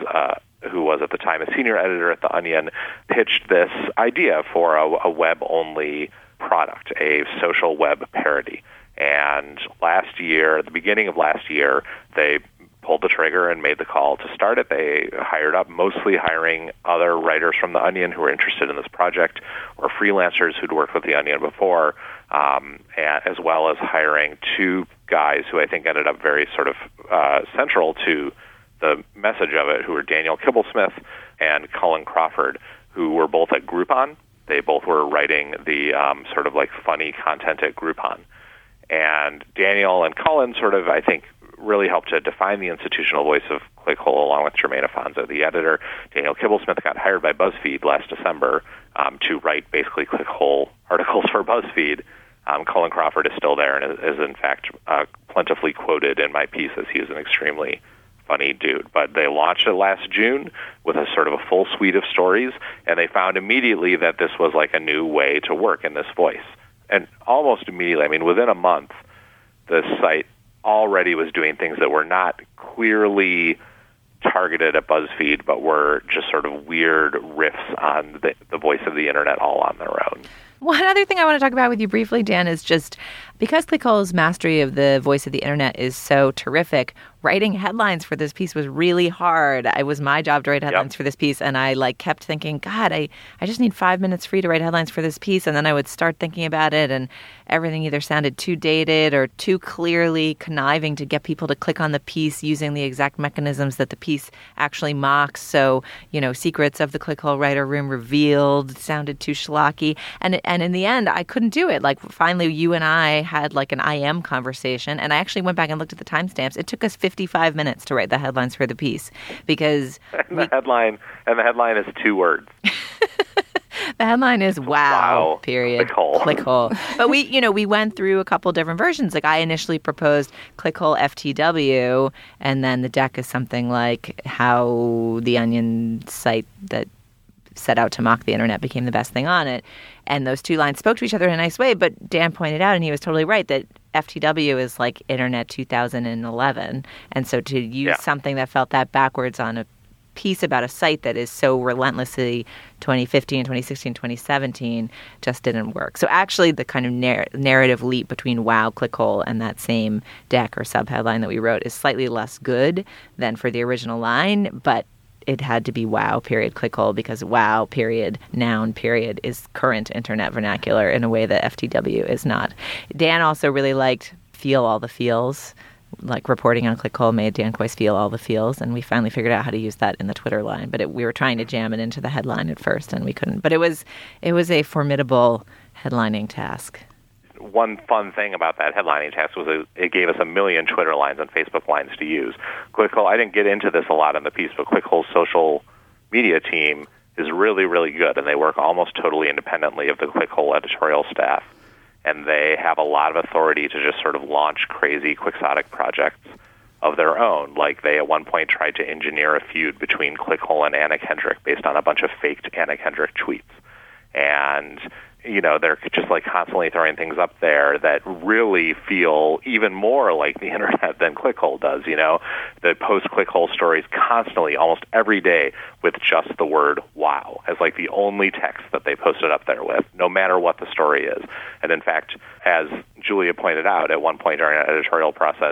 at the time a senior editor at The Onion, pitched this idea for a web-only product, a social web parody. And last year, at the beginning of last year, they pulled the trigger and made the call to start it. They hired up, mostly hiring other writers from The Onion who were interested in this project, or freelancers who'd worked with The Onion before, as well as hiring 2 guys who I think ended up very sort of central to the message of it, who were Daniel Kibblesmith and Cullen Crawford, who were both at Groupon. They both were writing the sort of like funny content at Groupon. And Daniel and Cullen sort of, I think, really helped to define the institutional voice of Clickhole along with Jermaine Afonso, the editor. Daniel Kibblesmith got hired by BuzzFeed last December to write basically Clickhole articles for BuzzFeed. Cullen Crawford is still there and is in fact plentifully quoted in my piece as he is an extremely funny dude. But they launched it last June with a sort of a full suite of stories, and they found immediately that this was like a new way to work in this voice. And almost immediately, I mean, within a month, the site already was doing things that were not clearly targeted at BuzzFeed, but were just sort of weird riffs on the voice of the internet all on their own. One other thing I want to talk about with you briefly, Dan, is just because Clickhole's mastery of the voice of the internet is so terrific, writing headlines for this piece was really hard. It was my job to write headlines for this piece, and I kept thinking, God, I just need 5 minutes free to write headlines for this piece, and then I would start thinking about it, and everything either sounded too dated or too clearly conniving to get people to click on the piece using the exact mechanisms that the piece actually mocks. So, secrets of the Clickhole writer room revealed sounded too schlocky, and in the end, I couldn't do it. Like, finally, you and I had like an IM conversation, and I actually went back and looked at the timestamps. It took us 55 minutes to write the headlines for the piece because the headline is 2 words. The headline is wow, period. Clickhole. But we went through a couple different versions. Like I initially proposed Clickhole FTW, and then the deck is something like how the Onion site that set out to mock the internet became the best thing on it. And those two lines spoke to each other in a nice way, but Dan pointed out, and he was totally right, that FTW is like Internet 2011. And so to use something that felt that backwards on a piece about a site that is so relentlessly 2015, 2016, 2017 just didn't work. So actually the kind of narrative leap between Wow, Clickhole, and that same deck or subheadline that we wrote is slightly less good than for the original line, but it had to be wow, period, clickhole, because wow, period, noun, period, is current internet vernacular in a way that FTW is not. Dan also really liked feel all the feels, like reporting on Clickhole made Dan Kois feel all the feels, and we finally figured out how to use that in the Twitter line. But we were trying to jam it into the headline at first, and we couldn't. But it was a formidable headlining task. One fun thing about that headlining task was it gave us 1 million Twitter lines and Facebook lines to use. Clickhole, I didn't get into this a lot in the piece, but Clickhole's social media team is really, really good, and they work almost totally independently of the Clickhole editorial staff. And they have a lot of authority to just sort of launch crazy quixotic projects of their own. Like they at one point tried to engineer a feud between Clickhole and Anna Kendrick based on a bunch of faked Anna Kendrick tweets. And they're just like constantly throwing things up there that really feel even more like the internet than Clickhole does. The post-Clickhole stories constantly, almost every day, with just the word wow as like the only text that they posted up there with, no matter what the story is. And in fact, as Julia pointed out at one point during an editorial process,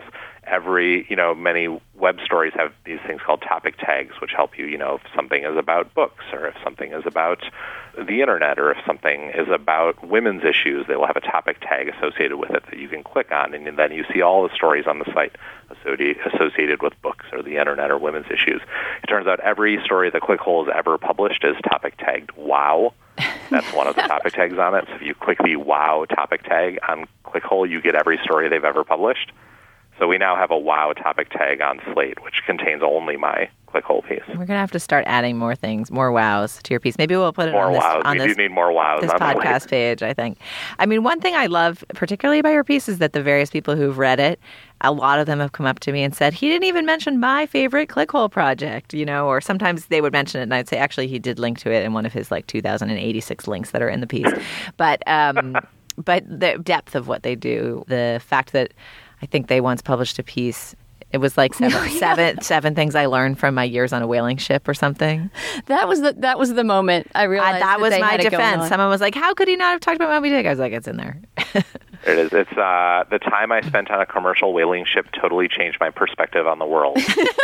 many web stories have these things called topic tags, which help you, if something is about books or if something is about the internet or if something is about women's issues, they will have a topic tag associated with it that you can click on, and then you see all the stories on the site associated with books or the internet or women's issues. It turns out every story that Clickhole has ever published is topic tagged wow. That's one of the topic tags on it. So if you click the wow topic tag on Clickhole, you get every story they've ever published. So we now have a wow topic tag on Slate, which contains only my Clickhole piece. We're going to have to start adding more things, more wows to your piece. Maybe we'll put it on this. We do need more wows this on podcast Slate page, I think. I mean, one thing I love particularly about your piece is that the various people who've read it, a lot of them have come up to me and said, he didn't even mention my favorite Clickhole project, or sometimes they would mention it and I'd say, actually, he did link to it in one of his 2,086 links that are in the piece. But the depth of what they do, the fact that I think they once published a piece. It was like seven things I learned from my years on a whaling ship or something. That was the moment I realized that was my defense. On. Someone was like, "How could he not have talked about Moby Dick?" I was like, "It's in there." It is. It's the time I spent on a commercial whaling ship totally changed my perspective on the world.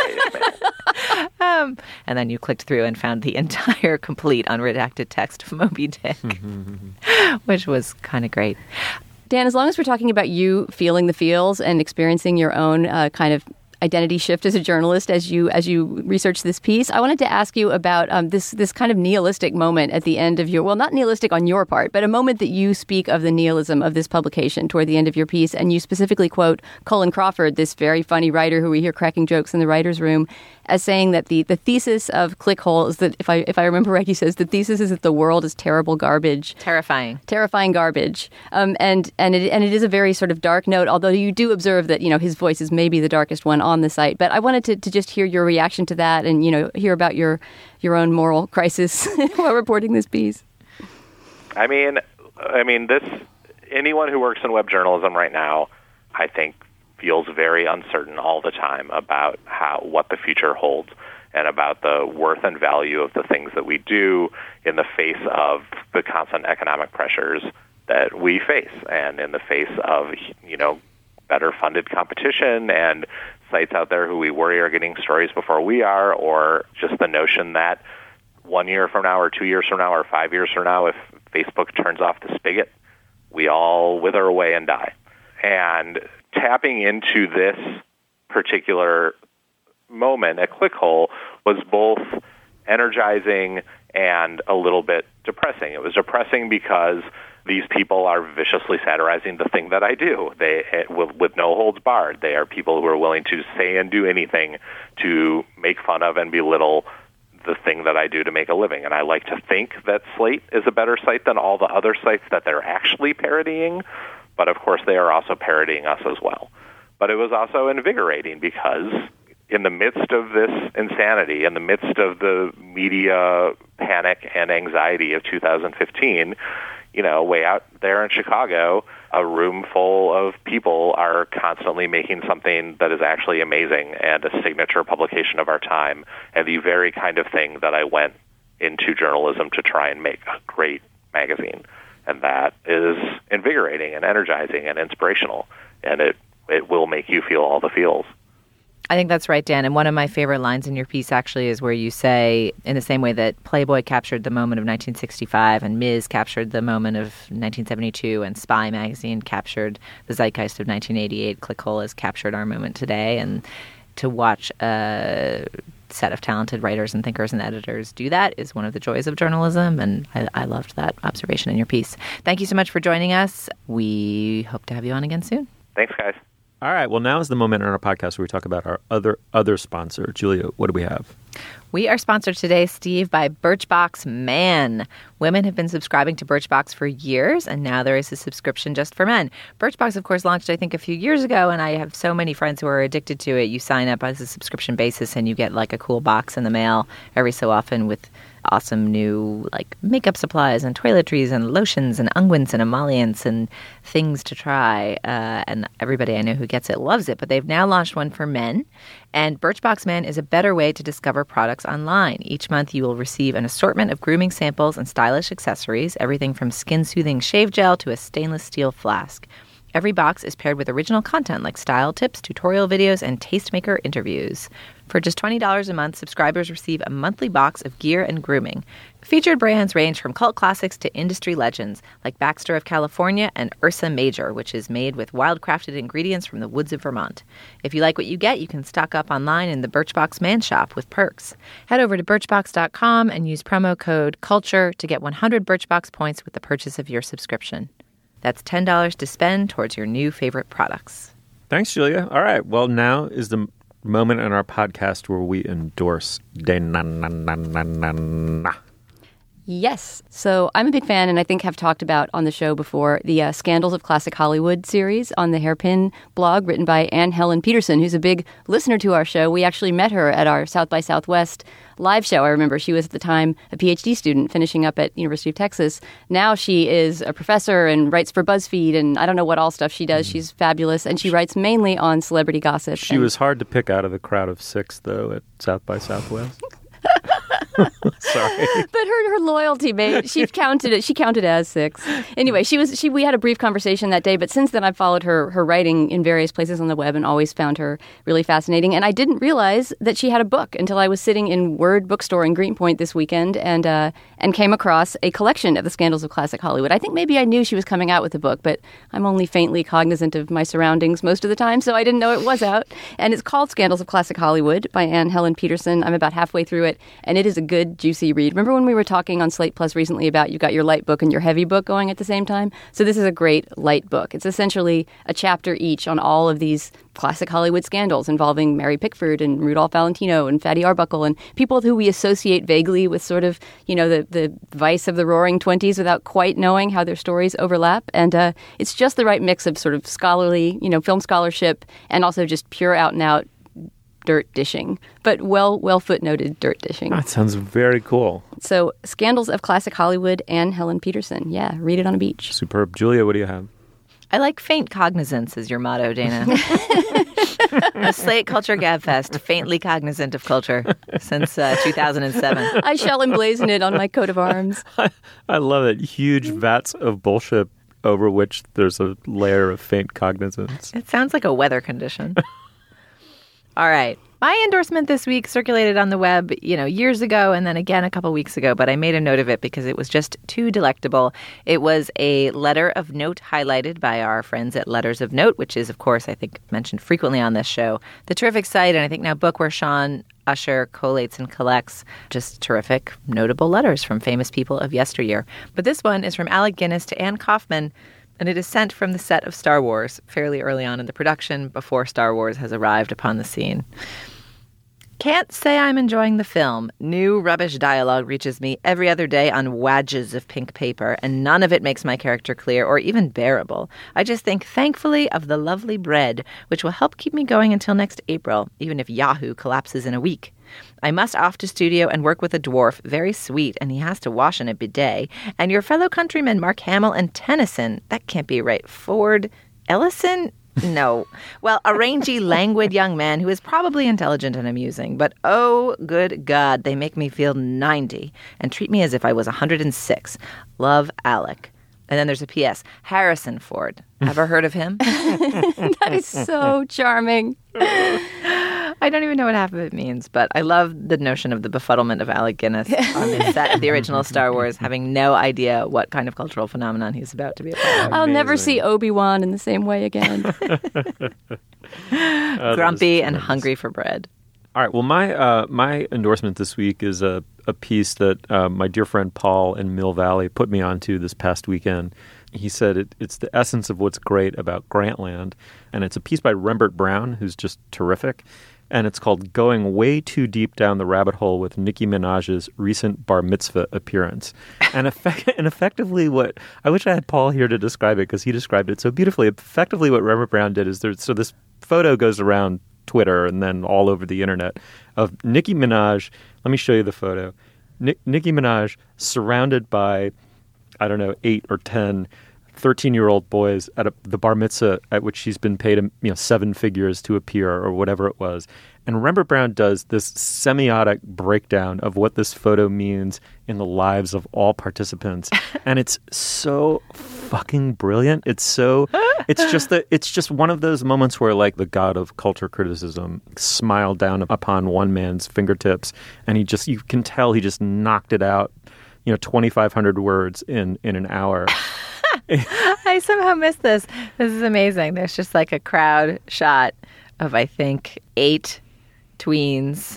And then you clicked through and found the entire complete unredacted text of Moby Dick, which was kind of great. Dan, as long as we're talking about you feeling the feels and experiencing your own kind of identity shift as a journalist as you research this piece, I wanted to ask you about this kind of nihilistic moment at the end of your, well, not nihilistic on your part, but a moment that you speak of the nihilism of this publication toward the end of your piece, and you specifically quote Colin Crawford, this very funny writer who we hear cracking jokes in the writer's room, as saying that the thesis of Clickhole is that, if I remember right, he says the thesis is that the world is terrible garbage. Terrifying garbage. And it is a very sort of dark note, although you do observe that, his voice is maybe the darkest one on the site. But I wanted to just hear your reaction to that and, hear about your own moral crisis while reporting this piece. I mean, anyone who works in web journalism right now, I think, feels very uncertain all the time about what the future holds and about the worth and value of the things that we do in the face of the constant economic pressures that we face and in the face of, better funded competition and sites out there who we worry are getting stories before we are, or just the notion that 1 year from now or 2 years from now or 5 years from now, if Facebook turns off the spigot, we all wither away and die. And tapping into this particular moment at Clickhole was both energizing and a little bit depressing. It was depressing because these people are viciously satirizing the thing that I do. They, with no holds barred, they are people who are willing to say and do anything to make fun of and belittle the thing that I do to make a living. And I like to think that Slate is a better site than all the other sites that they're actually parodying. But of course, they are also parodying us as well. But it was also invigorating because in the midst of this insanity, in the midst of the media panic and anxiety of 2015, way out there in Chicago, a room full of people are constantly making something that is actually amazing and a signature publication of our time, and the very kind of thing that I went into journalism to try and make, a great magazine. And that is invigorating and energizing and inspirational, and it will make you feel all the feels. I think that's right, Dan. And one of my favorite lines in your piece actually is where you say, in the same way that Playboy captured the moment of 1965 and Ms. captured the moment of 1972 and Spy magazine captured the zeitgeist of 1988, Clickhole has captured our moment today. And to watch a set of talented writers and thinkers and editors do that is one of the joys of journalism. And I loved that observation in your piece. Thank you so much for joining us. We hope to have you on again soon. Thanks, guys. All right. Well, now is the moment in our podcast where we talk about our other sponsor. Julia, what do we have? We are sponsored today, Steve, by Birchbox Man. Women have been subscribing to Birchbox for years, and now there is a subscription just for men. Birchbox, of course, launched, I think, a few years ago, and I have so many friends who are addicted to it. You sign up as a subscription basis, and you get like a cool box in the mail every so often with awesome new makeup supplies and toiletries and lotions and unguents and emollients and things to try. And everybody I know who gets it loves it. But they've now launched one for men. And Birchbox Man is a better way to discover products online. Each month you will receive an assortment of grooming samples and stylish accessories, everything from skin-soothing shave gel to a stainless steel flask. Every box is paired with original content like style tips, tutorial videos, and tastemaker interviews. For just $20 a month, subscribers receive a monthly box of gear and grooming. Featured brands range from cult classics to industry legends like Baxter of California and Ursa Major, which is made with wild-crafted ingredients from the woods of Vermont. If you like what you get, you can stock up online in the Birchbox Man shop with perks. Head over to Birchbox.com and use promo code CULTURE to get 100 Birchbox points with the purchase of your subscription. That's $10 to spend towards your new favorite products. Thanks, Julia. All right. Well, now is the moment in our podcast where we endorse De-na-na-na-na-na. Yes. So I'm a big fan, and I think have talked about on the show before, the Scandals of Classic Hollywood series on the Hairpin blog written by Anne Helen Peterson, who's a big listener to our show. We actually met her at our South by Southwest live show. I remember she was at the time a PhD student finishing up at University of Texas. Now she is a professor and writes for BuzzFeed, and I don't know what all stuff she does. She's fabulous, and she writes mainly on celebrity gossip. She was hard to pick out of the crowd of 6, though, at South by Southwest. Sorry. But her loyalty made she counted as 6. Anyway, we had a brief conversation that day, but since then I've followed her writing in various places on the web and always found her really fascinating. And I didn't realize that she had a book until I was sitting in Word Bookstore in Greenpoint this weekend and came across a collection of the Scandals of Classic Hollywood. I think maybe I knew she was coming out with a book, but I'm only faintly cognizant of my surroundings most of the time, so I didn't know it was out. And it's called Scandals of Classic Hollywood by Anne Helen Peterson. I'm about halfway through it, and it is a good, juicy read. Remember when we were talking on Slate Plus recently about you got your light book and your heavy book going at the same time? So this is a great light book. It's essentially a chapter each on all of these classic Hollywood scandals involving Mary Pickford and Rudolph Valentino and Fatty Arbuckle and people who we associate vaguely with sort of, the vice of the Roaring '20s without quite knowing how their stories overlap. And it's just the right mix of sort of scholarly, film scholarship and also just pure out and out dirt dishing, but well footnoted dirt dishing. That sounds very cool. So, Scandals of Classic Hollywood, Anne Helen Peterson. Yeah, read it on a beach. Superb. Julia, what do you have? I like faint cognizance is your motto, Dana. A Slate Culture Gabfest, faintly cognizant of culture since 2007. I shall emblazon it on my coat of arms. I love it. Huge vats of bullshit over which there's a layer of faint cognizance. It sounds like a weather condition. All right. My endorsement this week circulated on the web, years ago and then again a couple weeks ago, but I made a note of it because it was just too delectable. It was a letter of note highlighted by our friends at Letters of Note, which is, of course, I think mentioned frequently on this show. The terrific site, and I think now book where Sean Usher collates and collects just terrific, notable letters from famous people of yesteryear. But this one is from Alec Guinness to Anne Kaufman, and it is sent from the set of Star Wars fairly early on in the production before Star Wars has arrived upon the scene. Can't say I'm enjoying the film. New rubbish dialogue reaches me every other day on wadges of pink paper, and none of it makes my character clear or even bearable. I just think thankfully of the lovely bread, which will help keep me going until next April, even if Yahoo collapses in a week. I must off to studio and work with a dwarf, very sweet, and he has to wash in a bidet. And your fellow countrymen Mark Hamill and Tennyson, that can't be right, Ford Ellison? No. Well, a rangy, languid young man who is probably intelligent and amusing. But oh, good God, they make me feel 90 and treat me as if I was 106. Love, Alec. And then there's a P.S. Harrison Ford. Ever heard of him? That is so charming. I don't even know what half of it means, but I love the notion of the befuddlement of Alec Guinness on the set of the original Star Wars, having no idea what kind of cultural phenomenon he's about to be a part of. I'll never see Obi-Wan in the same way again. Grumpy and hungry for bread. All right. Well, my endorsement this week is a piece that my dear friend Paul in Mill Valley put me onto this past weekend. He said it's the essence of what's great about Grantland, and it's a piece by Rembert Brown, who's just terrific. And it's called Going Way Too Deep Down the Rabbit Hole with Nicki Minaj's recent bar mitzvah appearance. And effectively what, I wish I had Paul here to describe it because he described it so beautifully. Effectively what Rembert Brown did is so this photo goes around Twitter and then all over the internet of Nicki Minaj. Let me show you the photo. Nicki Minaj surrounded by, 8 or 10 13-year-old boys at the bar mitzvah at which she's been paid, 7 figures to appear or whatever it was. And Rembert Brown does this semiotic breakdown of what this photo means in the lives of all participants. And it's so fucking brilliant. It's just one of those moments where like the god of culture criticism smiled down upon one man's fingertips. And you can tell he just knocked it out, 2,500 words in an hour. I somehow missed this. This is amazing. There's just like a crowd shot of, I think, 8 tweens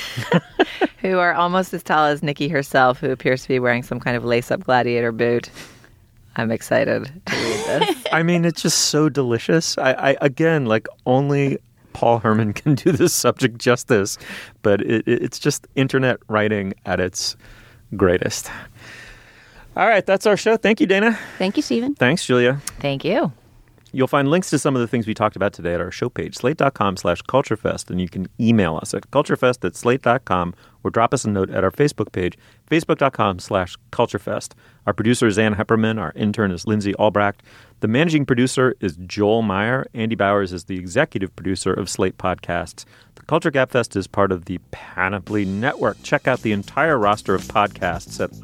who are almost as tall as Nicki herself, who appears to be wearing some kind of lace-up gladiator boot. I'm excited to read this. I mean, it's just so delicious. I again, like only Paul Herman can do this subject justice, but it's just internet writing at its greatest. All right, that's our show. Thank you, Dana. Thank you, Stephen. Thanks, Julia. Thank you. You'll find links to some of the things we talked about today at our show page, slate.com/culturefest, and you can email us at culturefest@slate.com or drop us a note at our Facebook page, facebook.com/culturefest. Our producer is Ann Hepperman. Our intern is Lindsay Albrecht. The managing producer is Joel Meyer. Andy Bowers is the executive producer of Slate Podcasts. The Culture Gap Fest is part of the Panoply Network. Check out the entire roster of podcasts at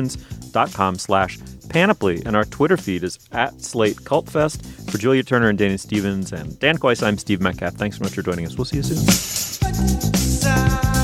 itunes.com/Panoply. And our Twitter feed is @SlateCultFest. For Julia Turner and Dana Stevens and Dan Quaice, I'm Steve Metcalf. Thanks so much for joining us. We'll see you soon.